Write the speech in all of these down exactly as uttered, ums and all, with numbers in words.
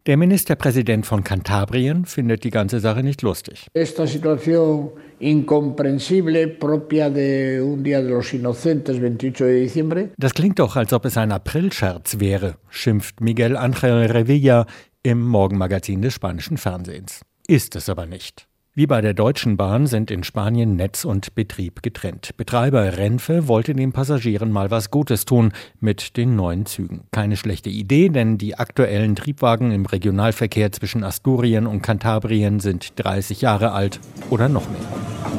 Der Ministerpräsident von Kantabrien findet die ganze Sache nicht lustig. Esta situación incomprensible propia de un Día de los Inocentes, veintiocho de diciembre. Das klingt doch, als ob es ein Aprilscherz wäre, schimpft Miguel Ángel Revilla im Morgenmagazin des spanischen Fernsehens. Ist es aber nicht. Wie bei der Deutschen Bahn sind in Spanien Netz und Betrieb getrennt. Betreiber Renfe wollte den Passagieren mal was Gutes tun mit den neuen Zügen. Keine schlechte Idee, denn die aktuellen Triebwagen im Regionalverkehr zwischen Asturien und Kantabrien sind dreißig Jahre alt oder noch mehr.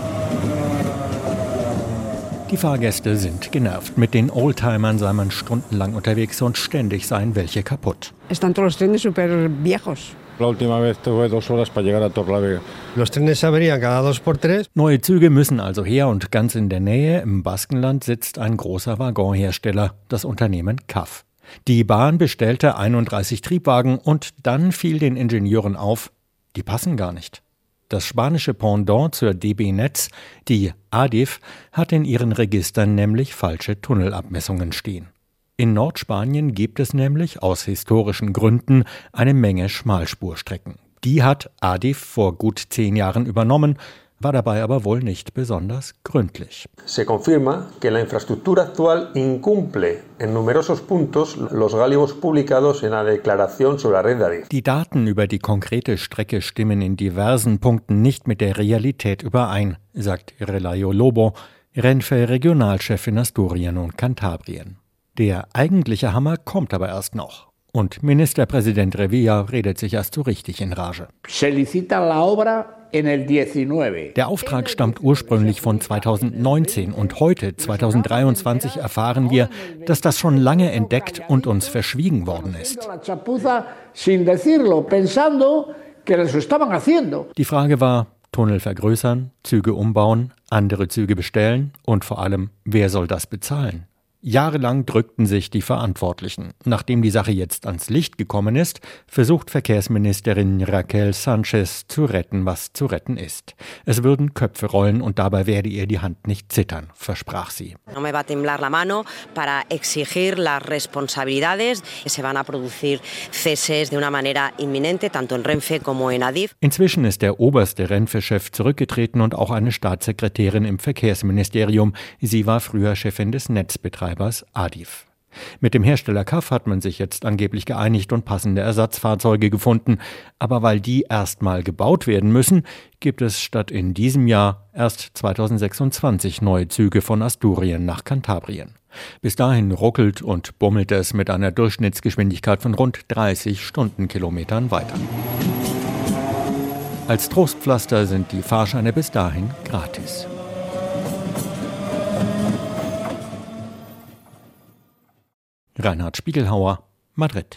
Die Fahrgäste sind genervt. Mit den Oldtimern sei man stundenlang unterwegs und ständig seien welche kaputt. Están todos los trenes super viejos. La última vez tuve dos horas para llegar a Torlavega. Los trenes se averían cada dos por tres. Neue Züge müssen also her und ganz in der Nähe, im Baskenland, sitzt ein großer Waggonhersteller, das Unternehmen C A F. Die Bahn bestellte einunddreißig Triebwagen und dann fiel den Ingenieuren auf, die passen gar nicht. Das spanische Pendant zur D B Netz, die A D I F, hat in ihren Registern nämlich falsche Tunnelabmessungen stehen. In Nordspanien gibt es nämlich aus historischen Gründen eine Menge Schmalspurstrecken. Die hat A D I F vor gut zehn Jahren übernommen, war dabei aber wohl nicht besonders gründlich. Se confirma que la infraestructura actual incumple en numerosos puntos los galivos publicados en la declaración sobre la red de A D I F. Die Daten über die konkrete Strecke stimmen in diversen Punkten nicht mit der Realität überein, sagt Relayo Lobo, Renfe-Regionalchef in Asturien und Kantabrien. Der eigentliche Hammer kommt aber erst noch. Und Ministerpräsident Revilla redet sich erst so richtig in Rage. Se licita la obra en el diecinueve. Der Auftrag stammt ursprünglich von zweitausendneunzehn und heute, zweitausenddreiundzwanzig, erfahren wir, dass das schon lange entdeckt und uns verschwiegen worden ist. Die Frage war, Tunnel vergrößern, Züge umbauen, andere Züge bestellen und vor allem, wer soll das bezahlen? Jahrelang drückten sich die Verantwortlichen. Nachdem die Sache jetzt ans Licht gekommen ist, versucht Verkehrsministerin Raquel Sánchez zu retten, was zu retten ist. Es würden Köpfe rollen und dabei werde ihr die Hand nicht zittern, versprach sie. No me va a temblar la mano para exigir las responsabilidades. Se van a producir ceses de una manera inminente, tanto en Renfe como en A D I F. Inzwischen ist der oberste Renfe-Chef zurückgetreten und auch eine Staatssekretärin im Verkehrsministerium. Sie war früher Chefin des Netzbetreibers A D I F. Mit dem Hersteller C A F hat man sich jetzt angeblich geeinigt und passende Ersatzfahrzeuge gefunden. Aber weil die erst mal gebaut werden müssen, gibt es statt in diesem Jahr erst zweitausendsechsundzwanzig neue Züge von Asturien nach Kantabrien. Bis dahin ruckelt und bummelt es mit einer Durchschnittsgeschwindigkeit von rund dreißig Stundenkilometern weiter. Als Trostpflaster sind die Fahrscheine bis dahin gratis. Reinhard Spiegelhauer, Madrid.